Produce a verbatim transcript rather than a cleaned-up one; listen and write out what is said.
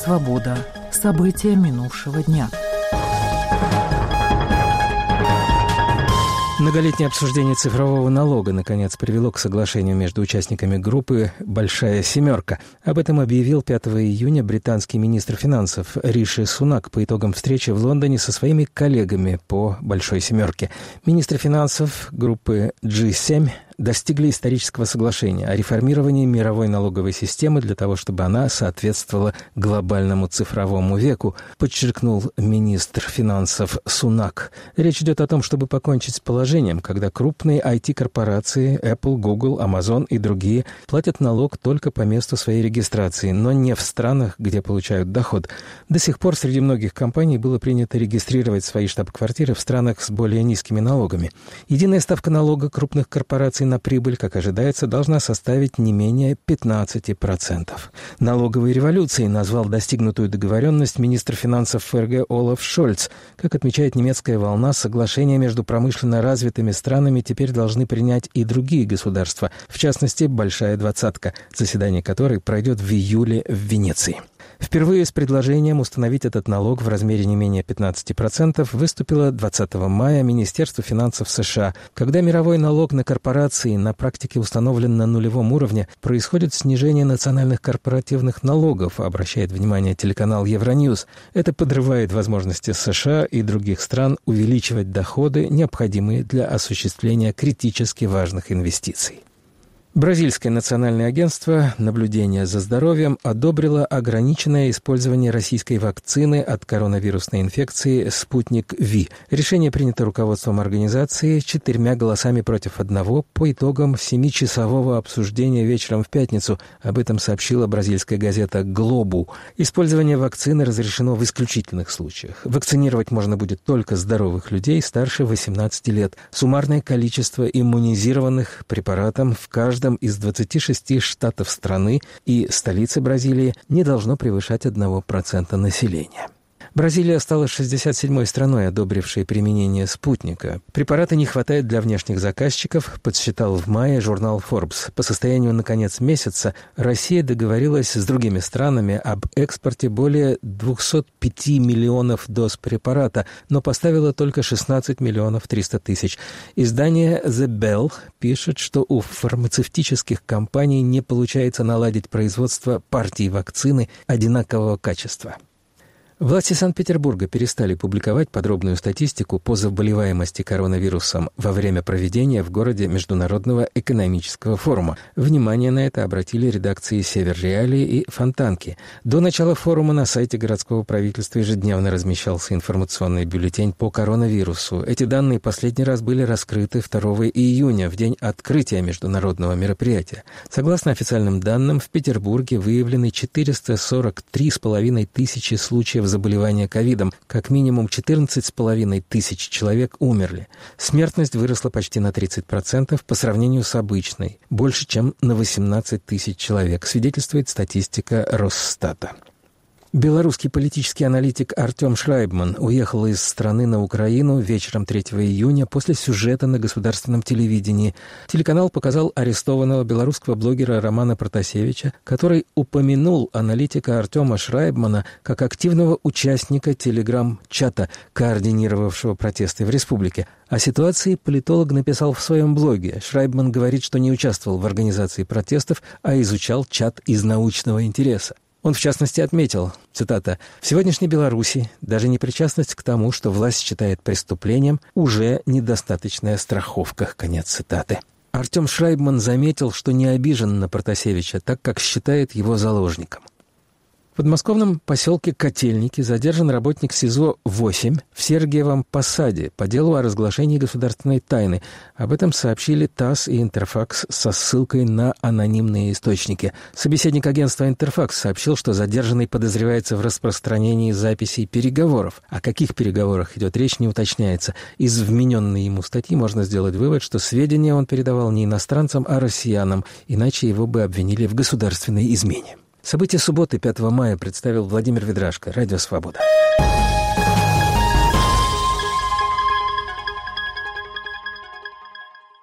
«Свобода». События минувшего дня. Многолетнее обсуждение цифрового налога, наконец, привело к соглашению между участниками группы «Большая семерка». Об этом объявил пятого июня британский министр финансов Риши Сунак по итогам встречи в Лондоне со своими коллегами по «Большой семерке». Министры финансов группы джи семь достигли исторического соглашения о реформировании мировой налоговой системы для того, чтобы она соответствовала глобальному цифровому веку, подчеркнул министр финансов Сунак. Речь идет о том, чтобы покончить с положением, когда крупные ай ти-корпорации Apple, Google, Amazon и другие платят налог только по месту своей регистрации, но не в странах, где получают доход. До сих пор среди многих компаний было принято регистрировать свои штаб-квартиры в странах с более низкими налогами. Единая ставка налога крупных корпораций на прибыль, как ожидается, должна составить не менее пятнадцать процентов. Налоговой революцией назвал достигнутую договоренность министр финансов ФРГ Олаф Шольц. Как отмечает немецкая волна, соглашение между промышленно развитыми странами теперь должны принять и другие государства, в частности, Большая двадцатка, заседание которой пройдет в июле в Венеции. Впервые с предложением установить этот налог в размере не менее пятнадцать процентов выступило двадцатого мая Министерство финансов США. Когда мировой налог на корпорации на практике установлен на нулевом уровне, происходит снижение национальных корпоративных налогов, обращает внимание телеканал Евроньюз. Это подрывает возможности США и других стран увеличивать доходы, необходимые для осуществления критически важных инвестиций. Бразильское национальное агентство наблюдения за здоровьем одобрило ограниченное использование российской вакцины от коронавирусной инфекции «Спутник Ви». Решение принято руководством организации четырьмя голосами против одного по итогам семичасового обсуждения вечером в пятницу. Об этом сообщила бразильская газета «Глобу». Использование вакцины разрешено в исключительных случаях. Вакцинировать можно будет только здоровых людей старше восемнадцати лет. Суммарное количество иммунизированных препаратом в каждом из двадцати шести штатов страны и столицы Бразилии не должно превышать одного процента населения. Бразилия стала шестьдесят седьмой страной, одобрившей применение спутника. Препарата не хватает для внешних заказчиков, подсчитал в мае журнал Forbes. По состоянию на конец месяца Россия договорилась с другими странами об экспорте более двухсот пяти миллионов доз препарата, но поставила только шестнадцать миллионов триста тысяч. Издание The Bell пишет, что у фармацевтических компаний не получается наладить производство партий вакцины одинакового качества. Власти Санкт-Петербурга перестали публиковать подробную статистику по заболеваемости коронавирусом во время проведения в городе Международного экономического форума. Внимание на это обратили редакции «Север Реалии» и «Фонтанки». До начала форума на сайте городского правительства ежедневно размещался информационный бюллетень по коронавирусу. Эти данные последний раз были раскрыты второго июня, в день открытия международного мероприятия. Согласно официальным данным, в Петербурге выявлены четыреста сорок три с половиной тысячи случаев заболевания ковидом, как минимум четырнадцать с половиной тысяч человек умерли. Смертность выросла почти на тридцать процентов по сравнению с обычной, больше, чем на восемнадцать тысяч человек, свидетельствует статистика Росстата. Белорусский политический аналитик Артем Шрайбман уехал из страны на Украину вечером третьего июня после сюжета на государственном телевидении. Телеканал показал арестованного белорусского блогера Романа Протасевича, который упомянул аналитика Артема Шрайбмана как активного участника телеграм-чата, координировавшего протесты в республике. О ситуации политолог написал в своем блоге. Шрайбман говорит, что не участвовал в организации протестов, а изучал чат из научного интереса. Он, в частности, отметил, цитата, «В сегодняшней Беларуси даже непричастность к тому, что власть считает преступлением, уже недостаточная страховка». Конец цитаты. Артем Шрайбман заметил, что не обижен на Протасевича, так как считает его заложником. В подмосковном поселке Котельники задержан работник СИЗО восемь в Сергиевом Посаде по делу о разглашении государственной тайны. Об этом сообщили ТАСС и Интерфакс со ссылкой на анонимные источники. Собеседник агентства Интерфакс сообщил, что задержанный подозревается в распространении записей переговоров. О каких переговорах идет речь, не уточняется. Из вмененной ему статьи можно сделать вывод, что сведения он передавал не иностранцам, а россиянам, иначе его бы обвинили в государственной измене. События субботы, пятого мая, представил Владимир Ведрашко. Радио «Свобода».